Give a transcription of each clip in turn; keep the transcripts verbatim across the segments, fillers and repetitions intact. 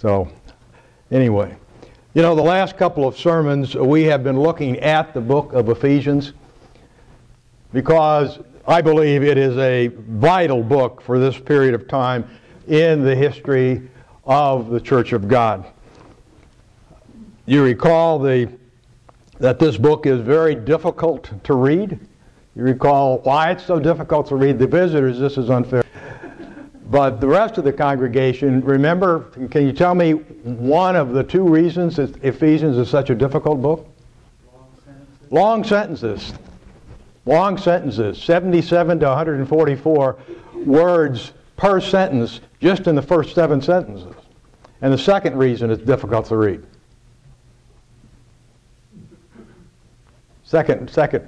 So, anyway. You know, the last couple of sermons we have been looking at the book of Ephesians because I believe it is a vital book for this period of time in the history of the Church of God. You recall the, that this book is very difficult to read. You recall why it's so difficult to read. The visitors, this is unfair. But the rest of the congregation, remember, can you tell me one of the two reasons that Ephesians is such a difficult book? Long sentences. Long sentences. Long sentences. seventy-seven to one hundred forty-four words per sentence just in the first seven sentences. And the second reason it's difficult to read. Second, second.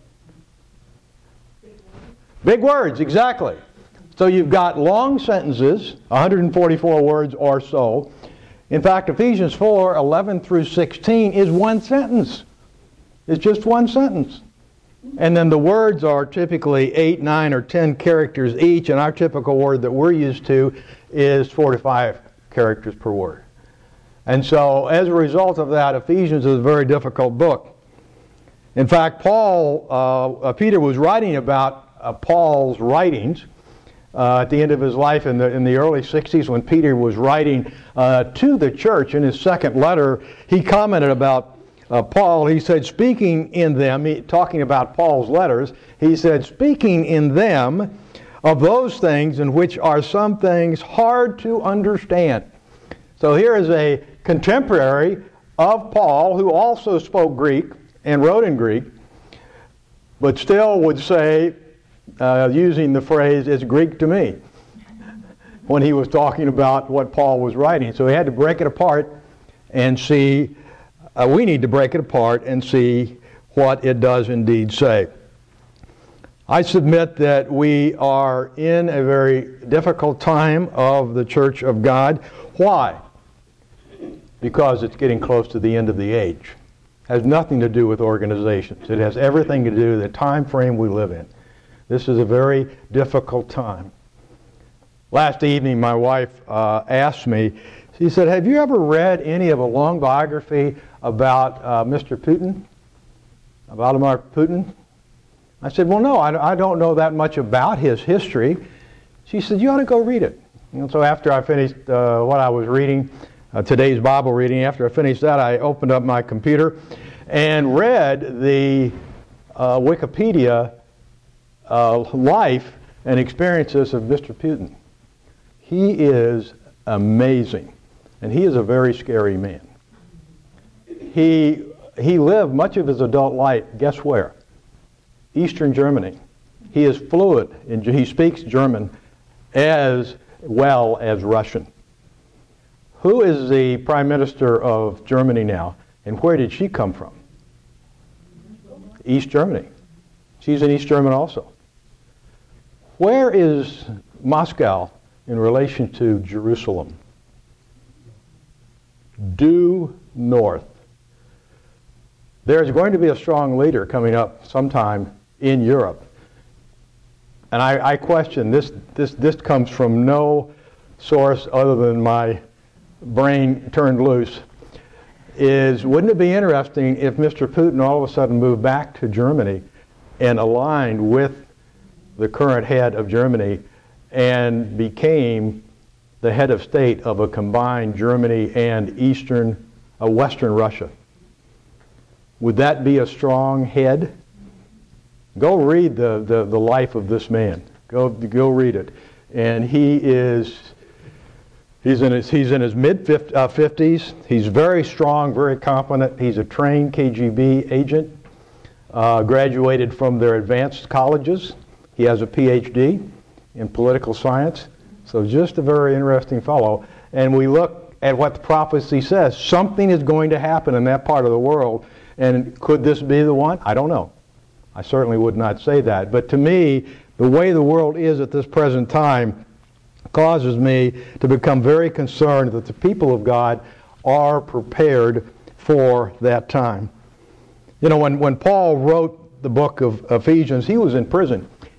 Big words, exactly. So you've got long sentences, one hundred forty-four words or so. In fact, Ephesians four, eleven through sixteen is one sentence. It's just one sentence. And then the words are typically eight, nine, or ten characters each, and our typical word that we're used to is four to five characters per word. And so as a result of that, Ephesians is a very difficult book. In fact, Paul, uh, Peter was writing about uh, Paul's writings Uh, at the end of his life in the in the early sixties, when Peter was writing uh, to the church in his second letter, he commented about uh, Paul. He said, speaking in them, he, talking about Paul's letters, he said, speaking in them of those things in which are some things hard to understand. So here is a contemporary of Paul who also spoke Greek and wrote in Greek, but still would say, Uh, using the phrase, it's Greek to me, when he was talking about what Paul was writing. So he had to break it apart and see, uh, we need to break it apart and see what it does indeed say. I submit that we are in a very difficult time of the Church of God. Why? Because it's getting close to the end of the age. It has nothing to do with organizations. It has everything to do with the time frame we live in. This is a very difficult time. Last evening, my wife uh, asked me, she said, have you ever read any of a long biography about uh, Mister Putin? Vladimir Putin? I said, well, no, I, I don't know that much about his history. She said, you ought to go read it. And so after I finished uh, what I was reading, uh, today's Bible reading, after I finished that, I opened up my computer and read the uh, Wikipedia Uh, life and experiences of Mister Putin. He is amazing, and he is a very scary man. He he lived much of his adult life, guess where? Eastern Germany. He is fluent, in, he speaks German as well as Russian. Who is the Prime Minister of Germany now, and where did she come from? East Germany. She's in East German also. Where is Moscow in relation to Jerusalem? Due north. There's going to be a strong leader coming up sometime in Europe. And I, I question, this, this, this comes from no source other than my brain turned loose, is wouldn't it be interesting if Mister Putin all of a sudden moved back to Germany and aligned with the current head of Germany and became the head of state of a combined Germany and Eastern, uh, Western Russia? Would that be a strong head? Go read the, the, the life of this man. Go, go read it. And he is, he's in his, he's in his mid fifties. He's very strong, very competent. He's a trained K G B agent, uh, graduated from their advanced colleges. He has a P H D in political science, so just a very interesting fellow. And we look at what the prophecy says. Something is going to happen in that part of the world, and could this be the one? I don't know. I certainly would not say that. But to me, the way the world is at this present time causes me to become very concerned that the people of God are prepared for that time. You know, when, when Paul wrote the book of Ephesians, he was in prison.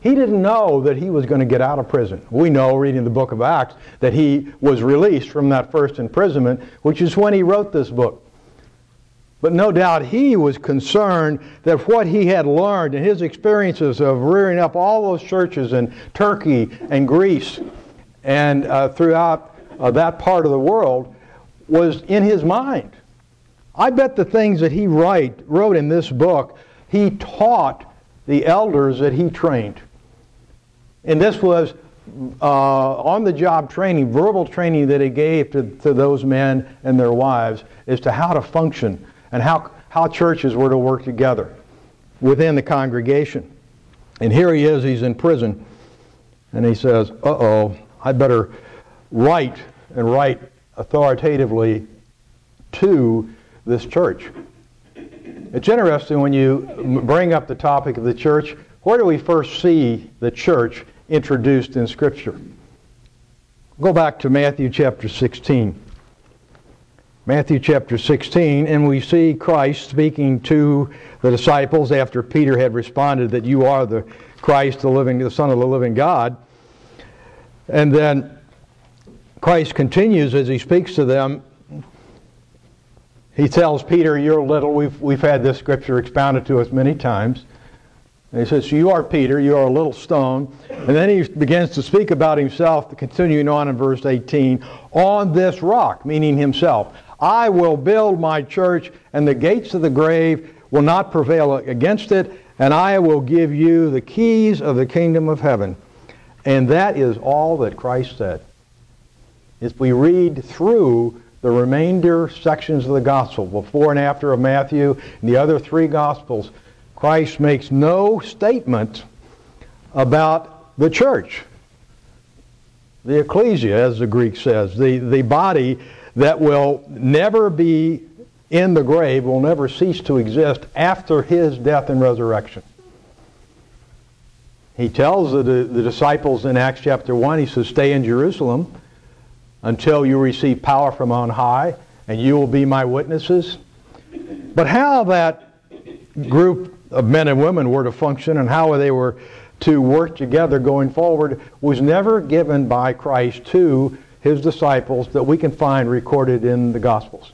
He didn't know that he was going to get out of prison. We know, reading the book of Acts, that he was released from that first imprisonment, which is when he wrote this book. But no doubt he was concerned that what he had learned and his experiences of rearing up all those churches in Turkey and Greece and uh, throughout uh, that part of the world was in his mind. I bet the things that he write, wrote in this book, he taught the elders that he trained. And this was uh, on-the-job training, verbal training that he gave to, to those men and their wives as to how to function and how, how churches were to work together within the congregation. And here he is, he's in prison, and he says, uh-oh, I better write and write authoritatively to this church. It's interesting when you bring up the topic of the church, where do we first see the church introduced in Scripture? Go back to Matthew chapter sixteen. Matthew chapter sixteen, and we see Christ speaking to the disciples after Peter had responded that you are the Christ, the living, the Son of the living God. And then Christ continues as he speaks to them. He tells Peter, you're little. We've, we've had this scripture expounded to us many times. And he says, you are Peter, you are a little stone. And then he begins to speak about himself, continuing on in verse eighteen, on this rock, meaning himself, I will build my church, and the gates of the grave will not prevail against it, and I will give you the keys of the kingdom of heaven. And that is all that Christ said. If we read through the remainder sections of the gospel, before and after of Matthew and the other three gospels, Christ makes no statement about the church. The ecclesia, as the Greek says, the, the body that will never be in the grave, will never cease to exist after his death and resurrection. He tells the, the disciples in Acts chapter one, he says, stay in Jerusalem until you receive power from on high, and you will be my witnesses. But how that group of men and women were to function and how they were to work together going forward was never given by Christ to his disciples that we can find recorded in the Gospels.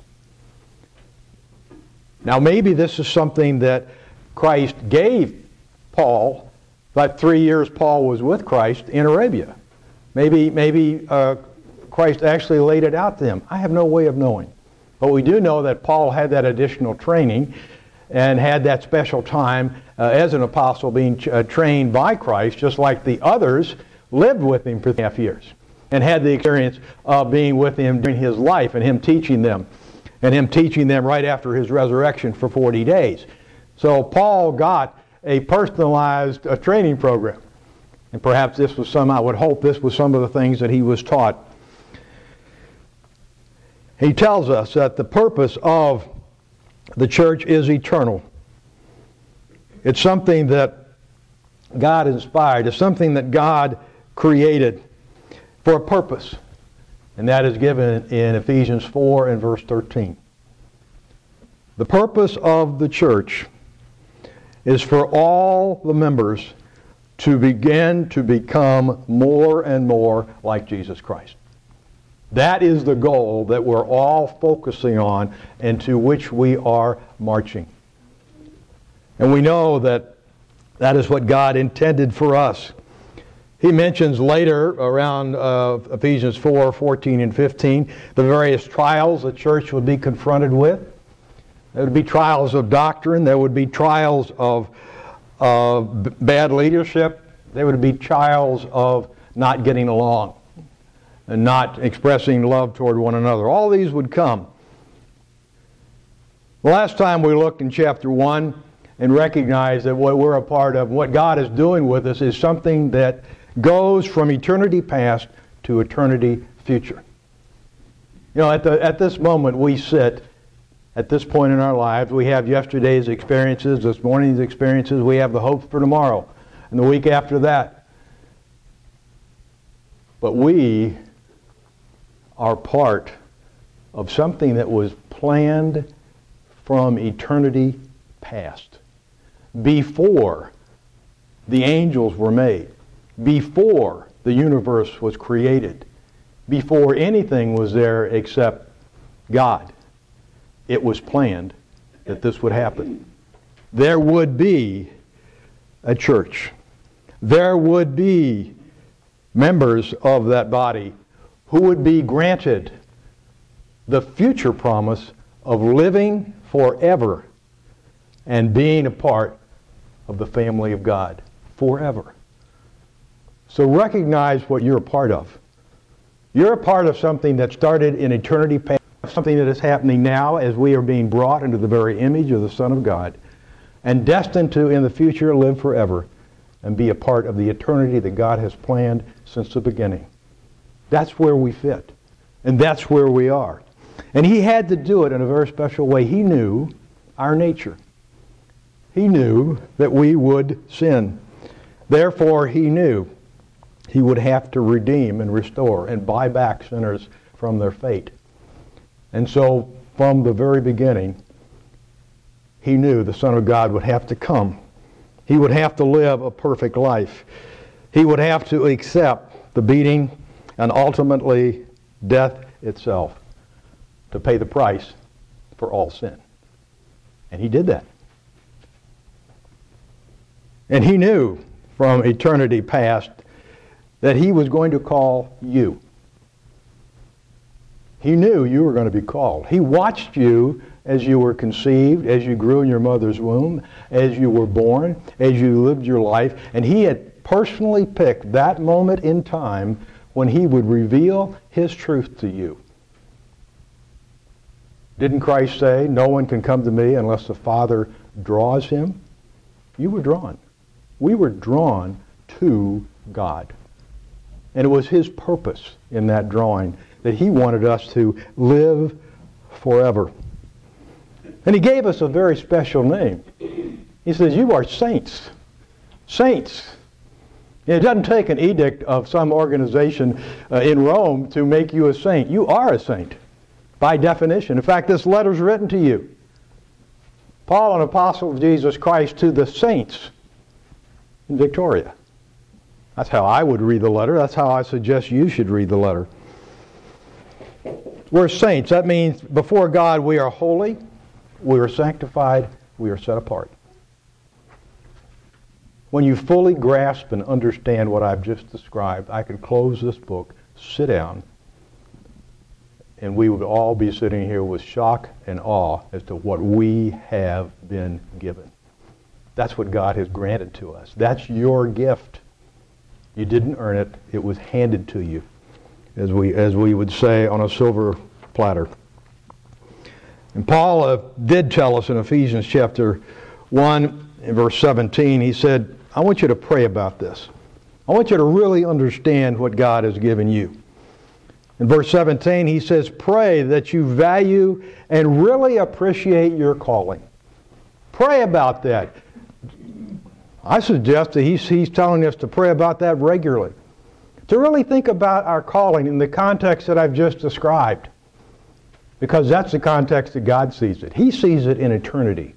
Now maybe this is something that Christ gave Paul, that three years Paul was with Christ in Arabia. Maybe, maybe uh, Christ actually laid it out to him. I have no way of knowing. But we do know that Paul had that additional training and had that special time uh, as an apostle being ch- uh, trained by Christ, just like the others lived with him for three and a half years and had the experience of being with him during his life and him teaching them and him teaching them right after his resurrection for forty days. So Paul got a personalized uh, training program. And perhaps this was some, I would hope this was some of the things that he was taught. He tells us that the purpose of the church is eternal. It's something that God inspired. It's something that God created for a purpose. And that is given in Ephesians four and verse thirteen. The purpose of the church is for all the members to begin to become more and more like Jesus Christ. That is the goal that we're all focusing on and to which we are marching. And we know that that is what God intended for us. He mentions later around uh, Ephesians four, fourteen and fifteen, the various trials the church would be confronted with. There would be trials of doctrine. There would be trials of uh, b- bad leadership. There would be trials of not getting along and not expressing love toward one another. All these would come. The last time we looked in chapter one and recognized that what we're a part of, what God is doing with us, is something that goes from eternity past to eternity future. You know, at, the, at this moment we sit, at this point in our lives, we have yesterday's experiences, this morning's experiences, we have the hopes for tomorrow, and the week after that. But we are part of something that was planned from eternity past, before the angels were made, before the universe was created, before anything was there except God. It was planned that this would happen. There would be a church. There would be members of that body who would be granted the future promise of living forever and being a part of the family of God forever. So recognize what you're a part of. You're a part of something that started in eternity past, something that is happening now as we are being brought into the very image of the Son of God, and destined to, in the future, live forever and be a part of the eternity that God has planned since the beginning. That's where we fit, and that's where we are. And he had to do it in a very special way. He knew our nature. He knew that we would sin. Therefore, he knew he would have to redeem and restore and buy back sinners from their fate. And so, from the very beginning, he knew the Son of God would have to come. He would have to live a perfect life. He would have to accept the beating and ultimately death itself to pay the price for all sin. And he did that. And he knew from eternity past that he was going to call you. He knew you were going to be called. He watched you as you were conceived, as you grew in your mother's womb, as you were born, as you lived your life, and he had personally picked that moment in time when he would reveal his truth to you. Didn't Christ say, "No one can come to me unless the Father draws him"? You were drawn. We were drawn to God. And it was his purpose in that drawing that he wanted us to live forever. And he gave us a very special name. He says, you are saints. Saints. It doesn't take an edict of some organization uh, in Rome to make you a saint. You are a saint by definition. In fact, this letter is written to you. Paul, an apostle of Jesus Christ, to the saints in Victoria. That's how I would read the letter. That's how I suggest you should read the letter. We're saints. That means before God we are holy, we are sanctified, we are set apart. When you fully grasp and understand what I've just described, I could close this book, sit down, and we would all be sitting here with shock and awe as to what we have been given. That's what God has granted to us. That's your gift. You didn't earn it. It was handed to you, as we, as we would say, on a silver platter. And Paul uh, did tell us in Ephesians chapter one, in verse seventeen, he said, I want you to pray about this. I want you to really understand what God has given you. In verse seventeen, he says, pray that you value and really appreciate your calling. Pray about that. I suggest that he's, he's telling us to pray about that regularly. To really think about our calling in the context that I've just described. Because that's the context that God sees it. He sees it in eternity.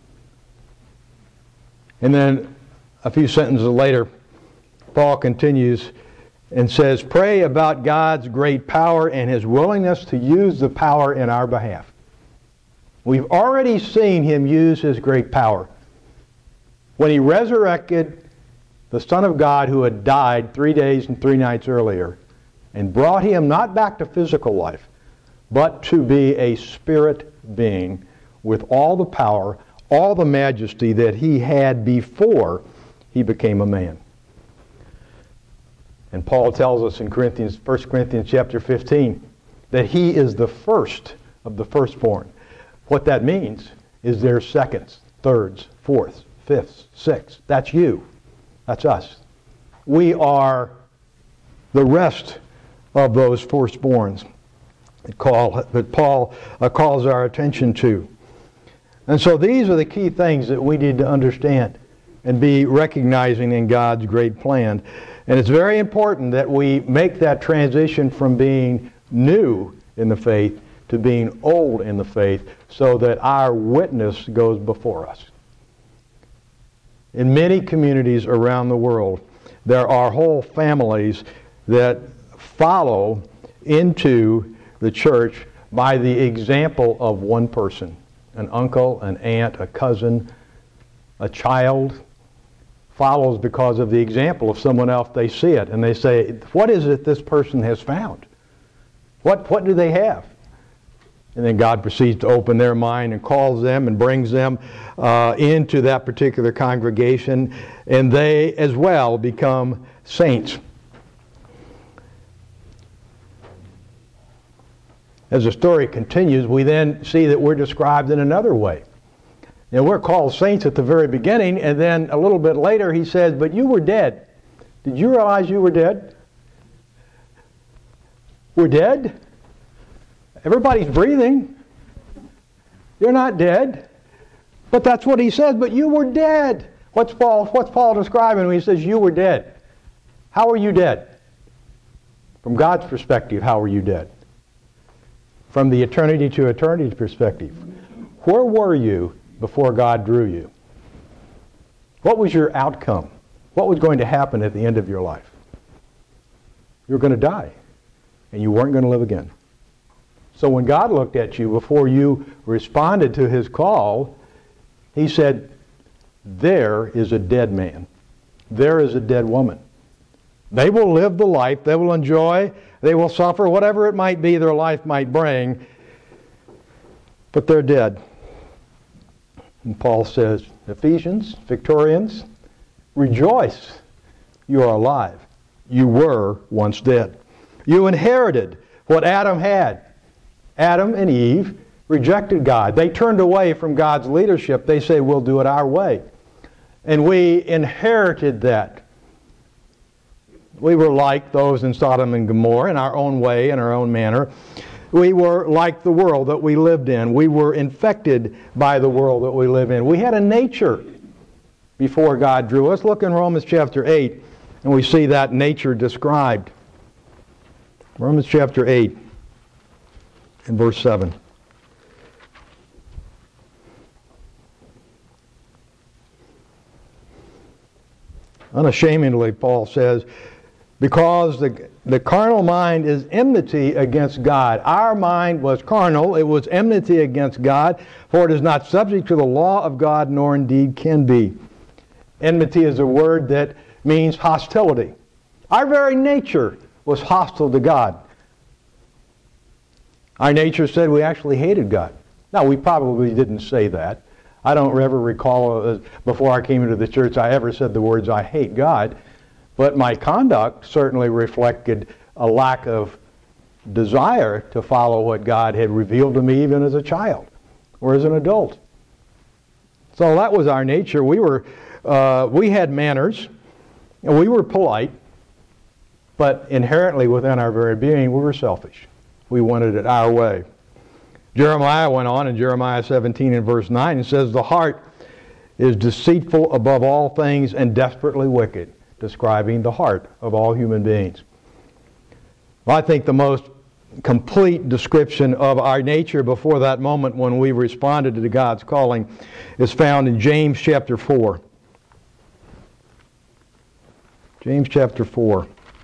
And then a few sentences later, Paul continues and says, pray about God's great power and his willingness to use the power in our behalf. We've already seen him use his great power. When he resurrected the Son of God who had died three days and three nights earlier and brought him not back to physical life, but to be a spirit being with all the power, all the majesty that he had before he became a man. And Paul tells us in Corinthians, First Corinthians chapter fifteen that he is the first of the firstborn. What that means is there's seconds, thirds, fourths, fifths, sixths. That's you. That's us. We are the rest of those firstborns that, call, that Paul uh, calls our attention to. And so these are the key things that we need to understand and be recognizing in God's great plan. And it's very important that we make that transition from being new in the faith to being old in the faith so that our witness goes before us. In many communities around the world, there are whole families that follow into the church by the example of one person. An uncle, an aunt, a cousin, a child follows because of the example of someone else. They see it and they say, what is it this person has found? What, what do they have? And then God proceeds to open their mind and calls them and brings them uh, into that particular congregation, and they as well become saints. As the story continues, we then see that we're described in another way. Now, we're called saints at the very beginning, and then a little bit later he says, but you were dead. Did you realize you were dead? We're dead? Everybody's breathing. You're not dead. But that's what he says, but you were dead. What's Paul, what's Paul describing when he says you were dead? How are you dead? From God's perspective, how are you dead? From the eternity to eternity perspective, where were you before God drew you? What was your outcome? What was going to happen at the end of your life? You were going to die, and you weren't going to live again. So when God looked at you before you responded to his call, he said, there is a dead man. There is a dead woman. They will live the life, they will enjoy, they will suffer, whatever it might be their life might bring, but they're dead. And Paul says, Ephesians, Victorians, rejoice, you are alive. You were once dead. You inherited what Adam had. Adam and Eve rejected God. They turned away from God's leadership. They say, we'll do it our way. And we inherited that. We were like those in Sodom and Gomorrah in our own way, in our own manner. We were like the world that we lived in. We were infected by the world that we live in. We had a nature before God drew us. Look in Romans chapter eight, and we see that nature described. Romans chapter eight and verse seven. Unashamedly, Paul says, because the, the carnal mind is enmity against God. Our mind was carnal. It was enmity against God, for it is not subject to the law of God, nor indeed can be. Enmity is a word that means hostility. Our very nature was hostile to God. Our nature said we actually hated God. Now, we probably didn't say that. I don't ever recall, uh, before I came into the church, I ever said the words, I hate God. But my conduct certainly reflected a lack of desire to follow what God had revealed to me even as a child or as an adult. So that was our nature. We were, uh, we had manners, and we were polite, but inherently within our very being, we were selfish. We wanted it our way. Jeremiah went on in Jeremiah seventeen and verse nine and says, the heart is deceitful above all things and desperately wicked, describing the heart of all human beings. Well, I think the most complete description of our nature before that moment when we responded to God's calling is found in James chapter four. James chapter four.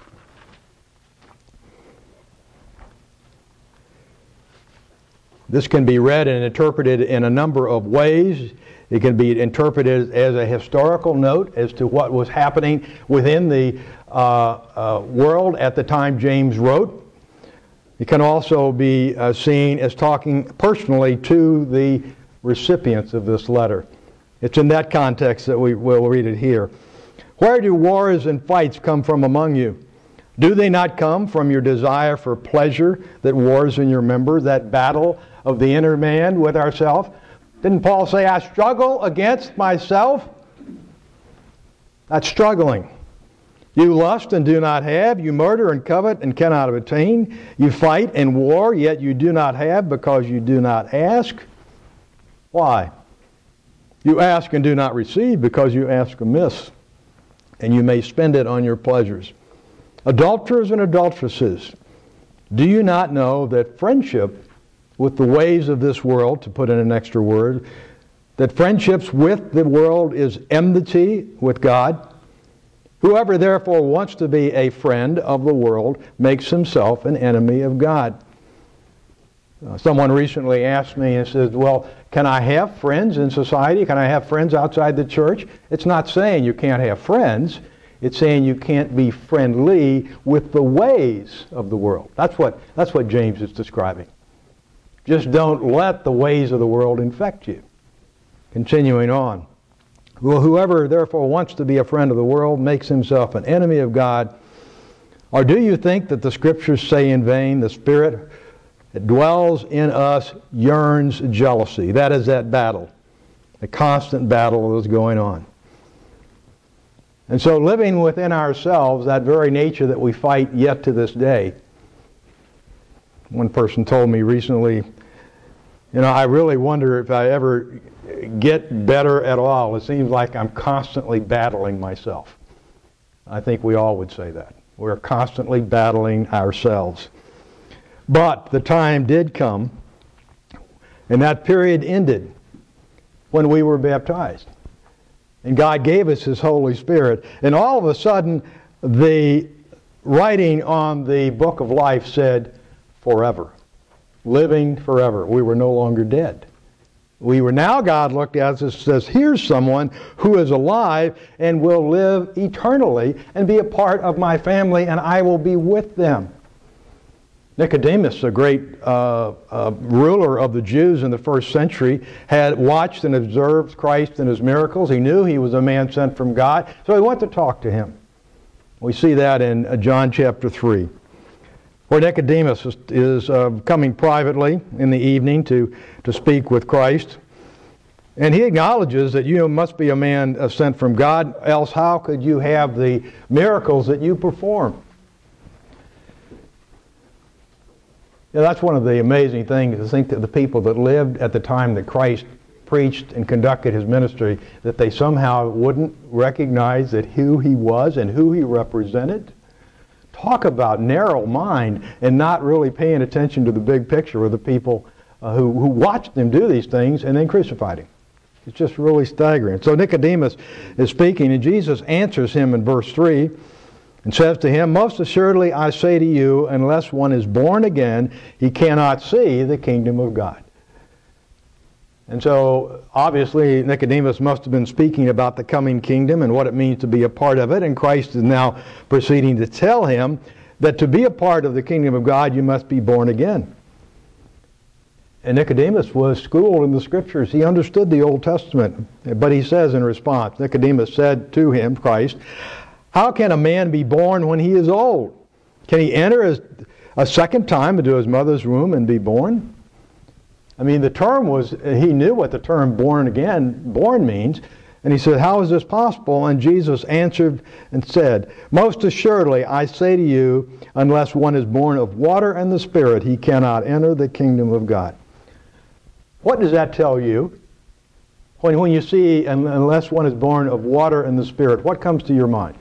This can be read and interpreted in a number of ways. It can be interpreted as a historical note as to what was happening within the uh, uh, world at the time James wrote. It can also be uh, seen as talking personally to the recipients of this letter. It's in that context that we will read it here. Where do wars and fights come from among you? Do they not come from your desire for pleasure that wars in your members, that battle of the inner man with ourselves? Didn't Paul say, I struggle against myself? That's struggling. You lust and do not have. You murder and covet and cannot obtain. You fight and war, yet you do not have because you do not ask. Why? You ask and do not receive because you ask amiss, and you may spend it on your pleasures. Adulterers and adulteresses, do you not know that friendship with the ways of this world, to put in an extra word, that friendships with the world is enmity with God. Whoever therefore wants to be a friend of the world makes himself an enemy of God. Uh, someone recently asked me and said, well, can I have friends in society? Can I have friends outside the church? It's not saying you can't have friends. It's saying you can't be friendly with the ways of the world. That's what, that's what James is describing. Just don't let the ways of the world infect you. Continuing on. Well, whoever therefore wants to be a friend of the world makes himself an enemy of God. Or do you think that the Scriptures say in vain, the Spirit that dwells in us yearns jealousy? That is that battle, a constant battle that is going on. And so living within ourselves, that very nature that we fight yet to this day. One person told me recently, you know, I really wonder if I ever get better at all. It seems like I'm constantly battling myself. I think we all would say that. We're constantly battling ourselves. But the time did come, and that period ended when we were baptized. And God gave us His Holy Spirit. And all of a sudden, the writing on the book of life said, forever. Living forever. We were no longer dead. We were now, God looked at us and says, here's someone who is alive and will live eternally and be a part of my family, and I will be with them. Nicodemus, a great uh, uh, ruler of the Jews in the first century, had watched and observed Christ and His miracles. He knew He was a man sent from God, so he went to talk to Him. We see that in uh, John chapter three, where Nicodemus is, is uh, coming privately in the evening to, to speak with Christ. And he acknowledges that you must be a man uh, sent from God, else how could you have the miracles that you perform? Yeah, that's one of the amazing things, to think that the people that lived at the time that Christ preached and conducted His ministry, that they somehow wouldn't recognize that who He was and who He represented. Talk about narrow mind and not really paying attention to the big picture of the people uh, who, who watched Him do these things and then crucified Him. It's just really staggering. So Nicodemus is speaking, and Jesus answers him in verse three. And says to him, most assuredly I say to you, unless one is born again, he cannot see the kingdom of God. And so, obviously, Nicodemus must have been speaking about the coming kingdom and what it means to be a part of it. And Christ is now proceeding to tell him that to be a part of the kingdom of God, you must be born again. And Nicodemus was schooled in the Scriptures. He understood the Old Testament. But he says in response, Nicodemus said to him, Christ, how can a man be born when he is old? Can he enter his, a second time into his mother's womb and be born? I mean, the term was, he knew what the term born again, born means. And he said, how is this possible? And Jesus answered and said, most assuredly, I say to you, unless one is born of water and the Spirit, he cannot enter the kingdom of God. What does that tell you? When, when you see, unless one is born of water and the Spirit, what comes to your mind?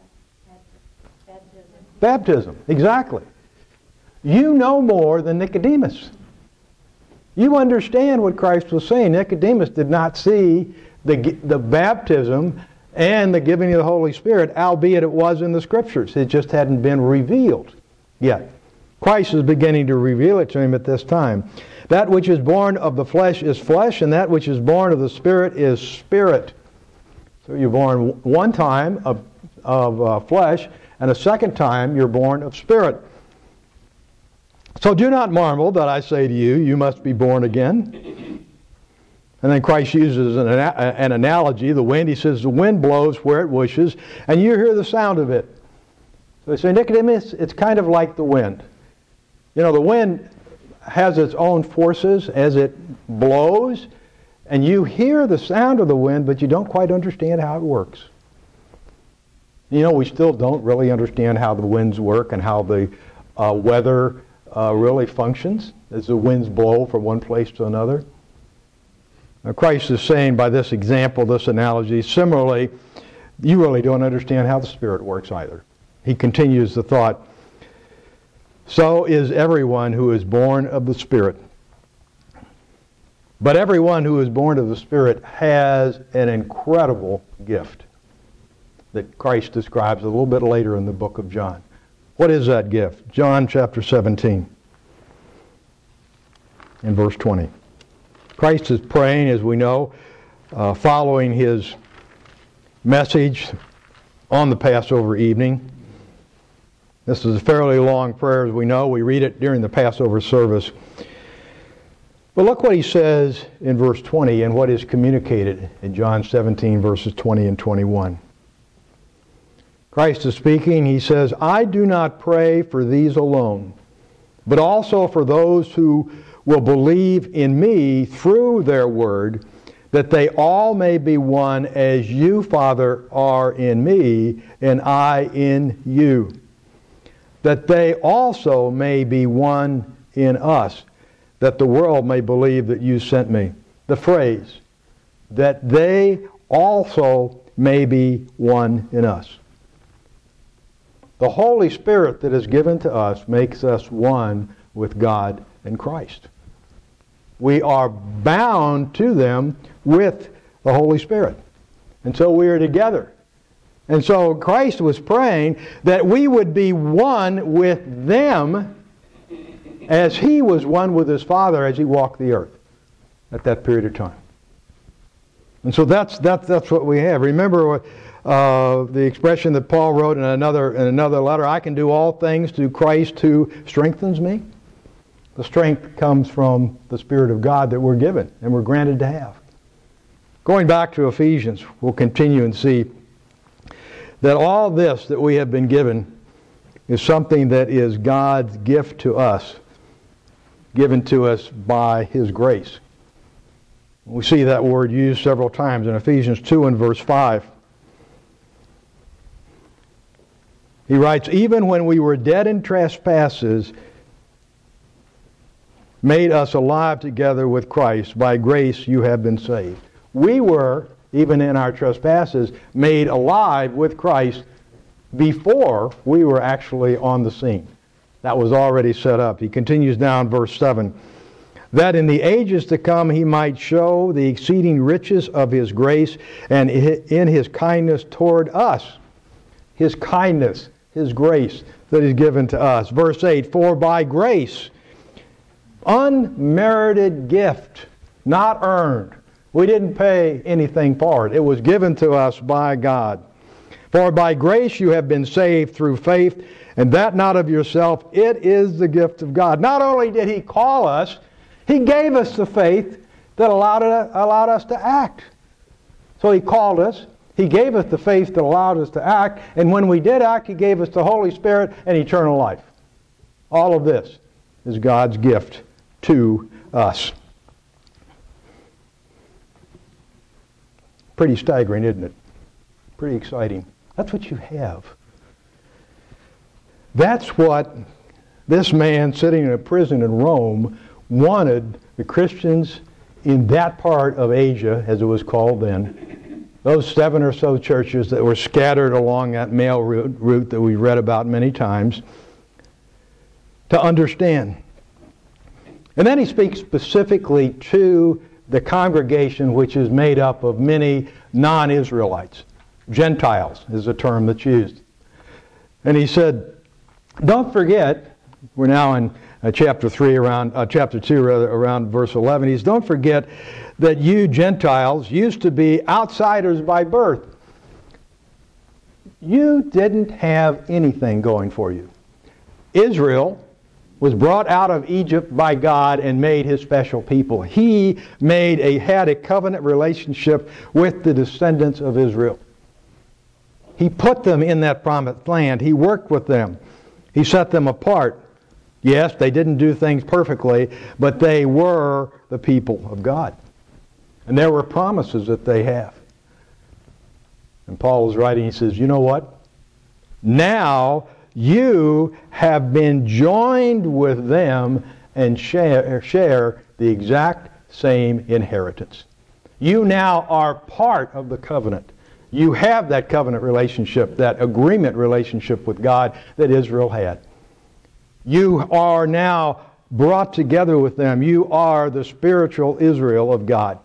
Baptism, exactly. You know more than Nicodemus. You understand what Christ was saying. Nicodemus did not see the, the baptism and the giving of the Holy Spirit, albeit it was in the Scriptures. It just hadn't been revealed yet. Christ is beginning to reveal it to him at this time. That which is born of the flesh is flesh, and that which is born of the Spirit is spirit. So you're born one time of, of uh, flesh, and a second time you're born of spirit. So do not marvel that I say to you, you must be born again. And then Christ uses an, an analogy, the wind. He says the wind blows where it wishes, and you hear the sound of it. So they say, Nicodemus, it's kind of like the wind. You know, the wind has its own forces as it blows, and you hear the sound of the wind, but you don't quite understand how it works. You know, we still don't really understand how the winds work and how the uh, weather uh, really functions as the winds blow from one place to another. Now, Christ is saying by this example, this analogy, similarly, you really don't understand how the Spirit works either. He continues the thought, so is everyone who is born of the Spirit. But everyone who is born of the Spirit has an incredible gift that Christ describes a little bit later in the book of John. What is that gift? John chapter seventeen and verse twenty. Christ is praying, as we know, uh, following his message on the Passover evening. This is a fairly long prayer, as we know. We read it during the Passover service. But look what he says in verse twenty and what is communicated in John seventeen, verses twenty and twenty-one. Christ is speaking. He says, I do not pray for these alone, but also for those who will believe in me through their word, that they all may be one as you, Father, are in me, and I in you, that they also may be one in us, that the world may believe that you sent me. The phrase, that they also may be one in us. The Holy Spirit that is given to us makes us one with God and Christ. We are bound to them with the Holy Spirit. And so we are together. And so Christ was praying that we would be one with them as he was one with his Father as he walked the earth at that period of time. And so that's that's that's what we have. Remember uh, the expression that Paul wrote in another in another letter, I can do all things through Christ who strengthens me. The strength comes from the Spirit of God that we're given and we're granted to have. Going back to Ephesians, we'll continue and see that all this that we have been given is something that is God's gift to us, given to us by his grace. We see that word used several times in Ephesians two and verse five. He writes, even when we were dead in trespasses, made us alive together with Christ. By grace you have been saved. We were, even in our trespasses, made alive with Christ before we were actually on the scene. That was already set up. He continues down verse seven. That in the ages to come he might show the exceeding riches of his grace and in his kindness toward us. His kindness, his grace that is given to us. Verse eight, for by grace, unmerited gift, not earned. We didn't pay anything for it. It was given to us by God. For by grace you have been saved through faith, and that not of yourself. It is the gift of God. Not only did he call us, he gave us the faith that allowed, it, allowed us to act. So he called us. He gave us the faith that allowed us to act. And when we did act, he gave us the Holy Spirit and eternal life. All of this is God's gift to us. Pretty staggering, isn't it? Pretty exciting. That's what you have. That's what this man sitting in a prison in Rome wanted the Christians in that part of Asia, as it was called then, those seven or so churches that were scattered along that mail route, route that we read about many times, to understand. And then he speaks specifically to the congregation, which is made up of many non-Israelites. Gentiles is the term that's used. And he said, don't forget, we're now in uh, chapter three, around uh, chapter two, rather, around verse eleven. He says, don't forget that you Gentiles used to be outsiders by birth. You didn't have anything going for you. Israel was brought out of Egypt by God and made his special people. He made a had a covenant relationship with the descendants of Israel. He put them in that promised land. He worked with them. He set them apart. Yes, they didn't do things perfectly, but they were the people of God. And there were promises that they have. And Paul is writing, he says, you know what? Now you have been joined with them and share, share the exact same inheritance. You now are part of the covenant. You have that covenant relationship, that agreement relationship with God that Israel had. You are now brought together with them. You are the spiritual Israel of God.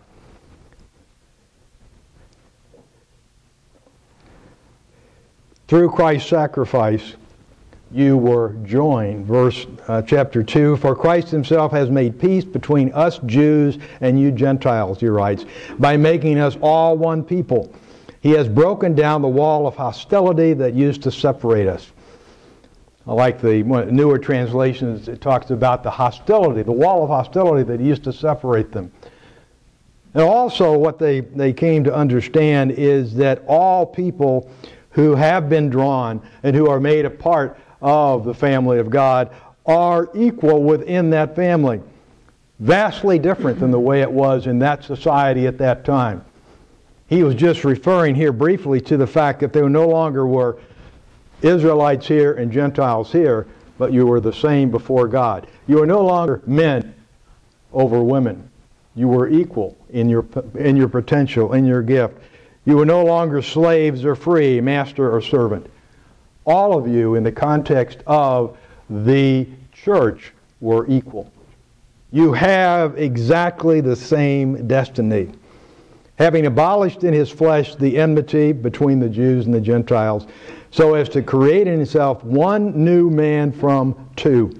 Through Christ's sacrifice, you were joined. Verse uh, chapter two, for Christ himself has made peace between us Jews and you Gentiles, he writes, by making us all one people. He has broken down the wall of hostility that used to separate us. I like the newer translations, it talks about the hostility, the wall of hostility that used to separate them. And also what they, they came to understand is that all people who have been drawn and who are made a part of the family of God are equal within that family. Vastly different than the way it was in that society at that time. He was just referring here briefly to the fact that there no longer were Israelites here and Gentiles here, but you were the same before God. You are no longer men over women. You were equal in your, in your potential, in your gift. You were no longer slaves or free, master or servant. All of you, in the context of the church, were equal. You have exactly the same destiny. Having abolished in his flesh the enmity between the Jews and the Gentiles, so as to create in himself one new man from two.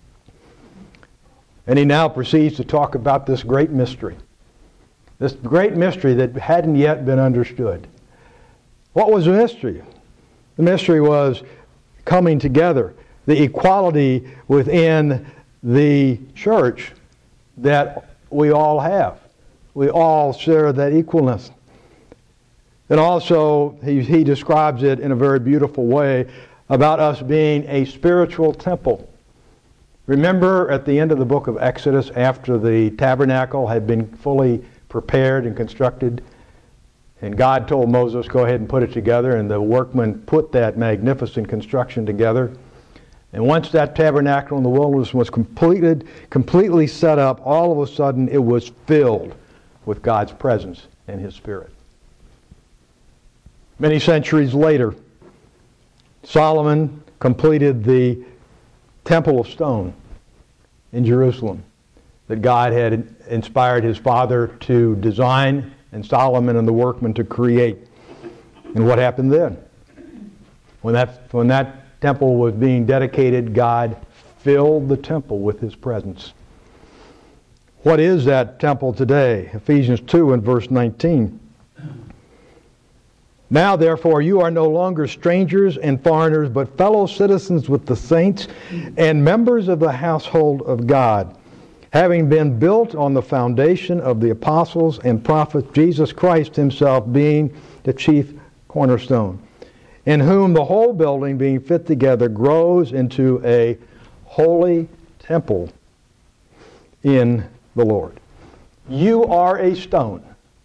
And he now proceeds to talk about this great mystery. This great mystery that hadn't yet been understood. What was the mystery? The mystery was coming together, the equality within the church that we all have. We all share that equalness. And also, he, he describes it in a very beautiful way about us being a spiritual temple. Remember at the end of the book of Exodus, after the tabernacle had been fully prepared and constructed, and God told Moses, go ahead and put it together, and the workmen put that magnificent construction together. And once that tabernacle in the wilderness was completed, completely set up, all of a sudden it was filled with God's presence and his Spirit. Many centuries later, Solomon completed the Temple of Stone in Jerusalem that God had inspired his father to design and Solomon and the workmen to create. And what happened then? When that, when that temple was being dedicated, God filled the temple with his presence. What is that temple today? Ephesians two and verse nineteen. Now, therefore, you are no longer strangers and foreigners, but fellow citizens with the saints and members of the household of God, having been built on the foundation of the apostles and prophets, Jesus Christ himself being the chief cornerstone, in whom the whole building being fit together grows into a holy temple in the Lord. You are a stone.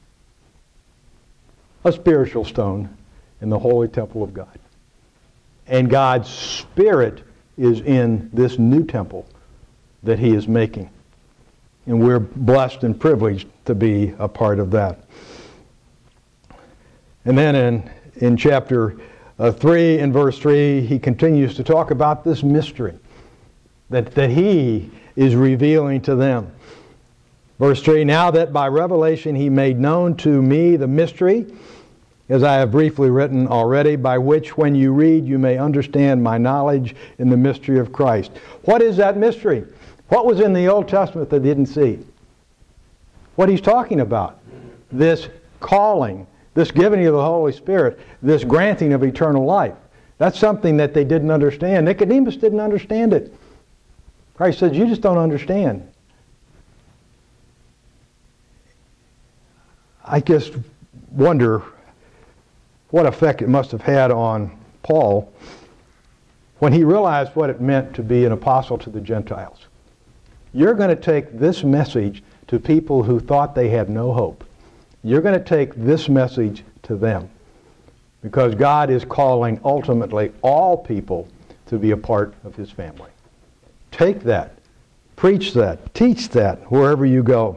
A spiritual stone in the holy temple of God. And God's Spirit is in this new temple that he is making. And we're blessed and privileged to be a part of that. And then in, in chapter uh, three and verse three, he continues to talk about this mystery that, that he is revealing to them. Verse three, now that by revelation he made known to me the mystery, as I have briefly written already, by which when you read you may understand my knowledge in the mystery of Christ. What is that mystery? What was in the Old Testament that they didn't see? What he's talking about. This calling, this giving of the Holy Spirit, this granting of eternal life. That's something that they didn't understand. Nicodemus didn't understand it. Christ says, you just don't understand. I just wonder what effect it must have had on Paul when he realized what it meant to be an apostle to the Gentiles. You're going to take this message to people who thought they had no hope. You're going to take this message to them because God is calling ultimately all people to be a part of his family. Take that, preach that, teach that wherever you go.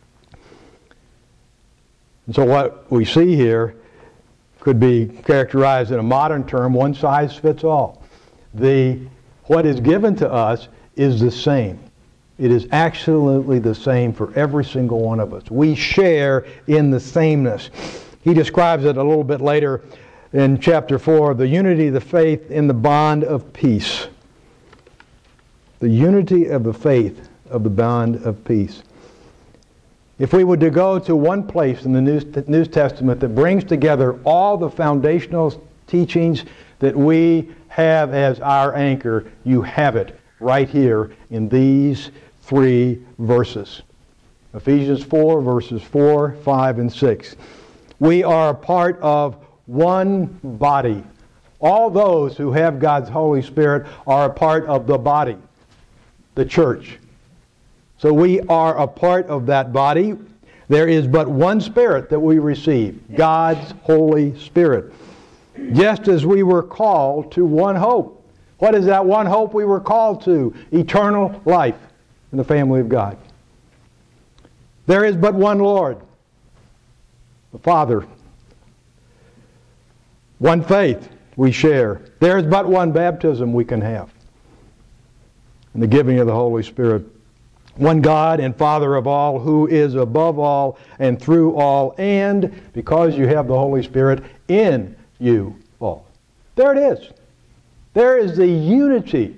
And so what we see here could be characterized in a modern term, one size fits all. The, what is given to us is the same. It is absolutely the same for every single one of us. We share in the sameness. He describes it a little bit later in chapter four, the unity of the faith in the bond of peace. The unity of the faith of the bond of peace. If we were to go to one place in the New Testament that brings together all the foundational teachings that we have as our anchor, you have it right here in these three verses. Ephesians four, verses four, five, and six. We are a part of one body. All those who have God's Holy Spirit are a part of the body, the church. So we are a part of that body. There is but one Spirit that we receive, God's Holy Spirit. Just as we were called to one hope. What is that one hope we were called to? Eternal life in the family of God. There is but one Lord, the Father. One faith we share. There is but one baptism we can have. And the giving of the Holy Spirit. One God and Father of all, who is above all and through all, and because you have the Holy Spirit, in you all. There it is. There is the unity.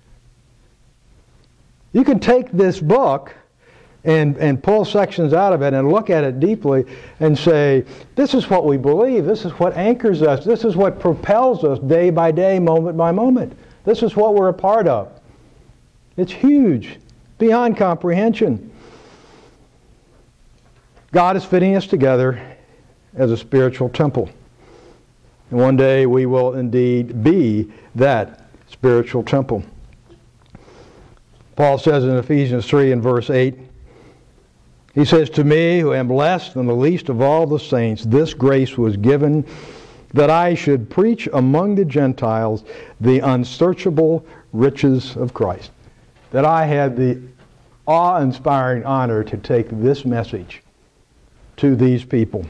You can take this book and, and pull sections out of it and look at it deeply and say, this is what we believe. This is what anchors us. This is what propels us day by day, moment by moment. This is what we're a part of. It's huge, beyond comprehension. God is fitting us together as a spiritual temple. And one day we will indeed be that spiritual temple. Paul says in Ephesians three and verse eight, he says, to me, who am less than the least of all the saints, this grace was given that I should preach among the Gentiles the unsearchable riches of Christ. That I had the awe-inspiring honor to take this message to these people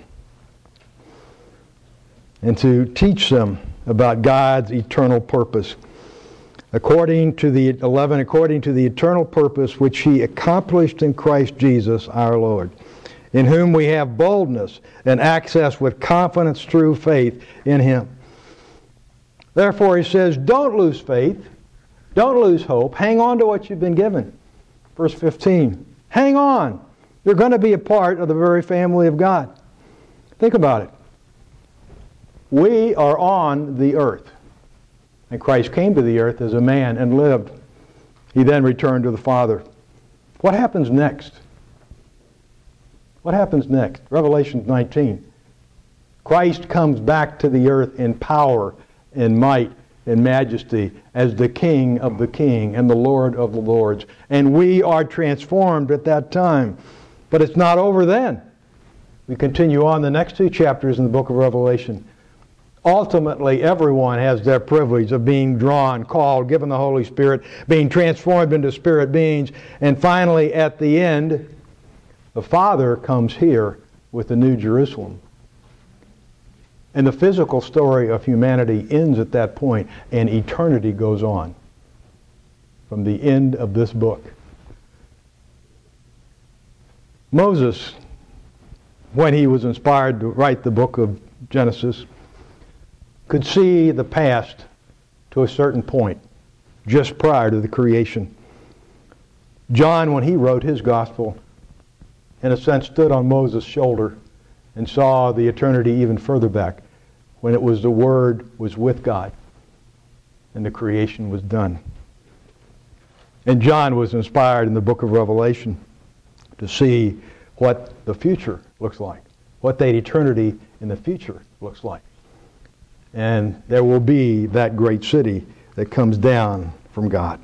and to teach them about God's eternal purpose. According to the eleven, according to the eternal purpose which He accomplished in Christ Jesus our Lord, in whom we have boldness and access with confidence through faith in Him. Therefore, he says, don't lose faith. Don't lose hope. Hang on to what you've been given. Verse fifteen. Hang on. You're going to be a part of the very family of God. Think about it. We are on the earth. And Christ came to the earth as a man and lived. He then returned to the Father. What happens next? What happens next? Revelation nineteen. Christ comes back to the earth in power, in might, in majesty, as the King of the King and the Lord of the Lords. And we are transformed at that time. But it's not over then. We continue on the next two chapters in the book of Revelation. Ultimately, everyone has their privilege of being drawn, called, given the Holy Spirit, being transformed into spirit beings. And finally, at the end, the Father comes here with the New Jerusalem. And the physical story of humanity ends at that point, and eternity goes on from the end of this book. Moses, when he was inspired to write the book of Genesis, could see the past to a certain point, just prior to the creation. John, when he wrote his gospel, in a sense stood on Moses' shoulder and saw the eternity even further back, when it was the Word was with God and the creation was done. And John was inspired in the book of Revelation to see what the future looks like, what that eternity in the future looks like. And there will be that great city that comes down from God.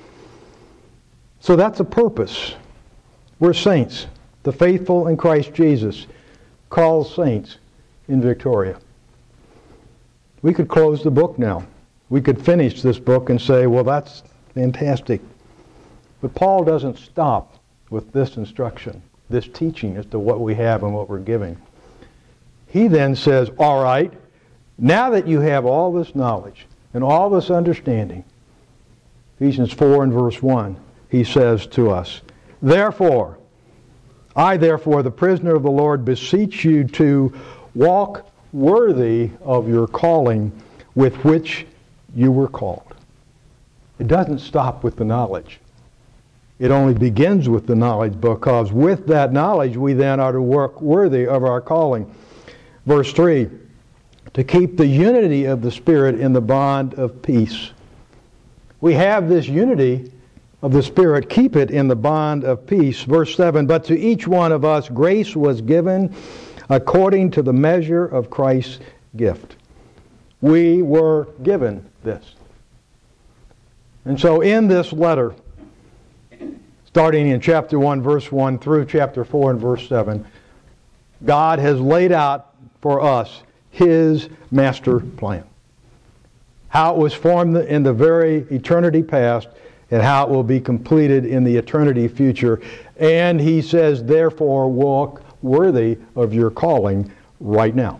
So that's a purpose. We're saints. The faithful in Christ Jesus calls saints in Victoria. We could close the book now. We could finish this book and say, well, that's fantastic. But Paul doesn't stop with this instruction, this teaching as to what we have and what we're giving. He then says, all right, now that you have all this knowledge and all this understanding, Ephesians four and verse one, he says to us, therefore, I therefore, the prisoner of the Lord, beseech you to walk worthy of your calling with which you were called. It doesn't stop with the knowledge. It only begins with the knowledge, because with that knowledge we then are to work worthy of our calling. Verse three, to keep the unity of the Spirit in the bond of peace. We have this unity of the Spirit. Keep it in the bond of peace. Verse seven, but to each one of us grace was given according to the measure of Christ's gift. We were given this. And so in this letter, starting in chapter one, verse one, through chapter four and verse seven, God has laid out for us His master plan. How it was formed in the very eternity past, and how it will be completed in the eternity future. And He says, therefore, walk worthy of your calling right now.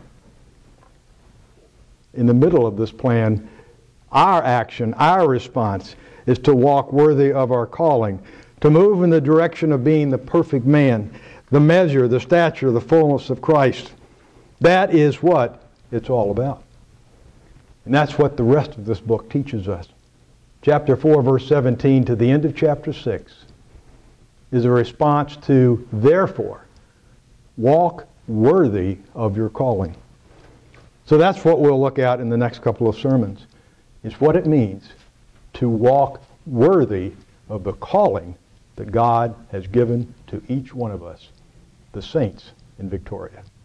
In the middle of this plan, our action, our response, is to walk worthy of our calling, to move in the direction of being the perfect man, the measure, the stature, the fullness of Christ. That is what it's all about. And that's what the rest of this book teaches us. Chapter four, verse seventeen to the end of chapter six is a response to, therefore, walk worthy of your calling. So that's what we'll look at in the next couple of sermons, is what it means to walk worthy of the calling that God has given to each one of us, the saints in Victoria.